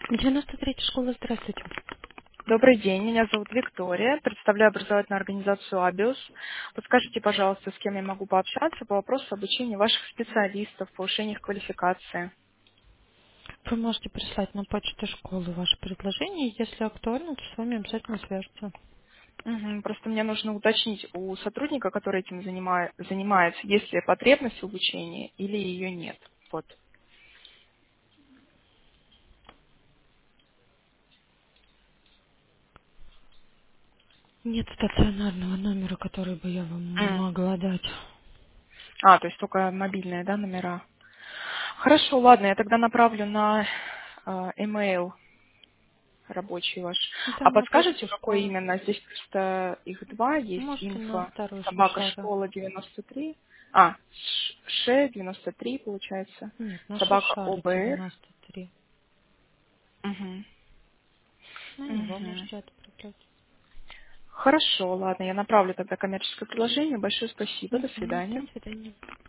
93-я школа, здравствуйте. Добрый день, меня зовут Виктория, представляю образовательную организацию «Абиус». Подскажите, пожалуйста, с кем я могу пообщаться по вопросу обучения ваших специалистов, повышения их квалификации. Вы можете прислать на почту школы ваше предложение, если актуально, то с вами обязательно свяжутся. Мгм, просто мне нужно уточнить у сотрудника, который этим занимается, есть ли потребность в обучении или ее нет. Вот. Нет стационарного номера, который бы я вам М. могла дать. А, то есть только мобильные, да, номера. Хорошо, ладно, я тогда направлю на email рабочий ваш. Да, А на подскажете, почту какой школы. именно? Здесь просто их два, есть Можете на инфо старую собака шара. школа 93. А, ше 93 получается. Нет, наша Собака шара ОБР. 93. Угу. На него Угу. можете отправлять. Хорошо, ладно, я направлю тогда коммерческое предложение. Большое спасибо, до До свидания. свидания.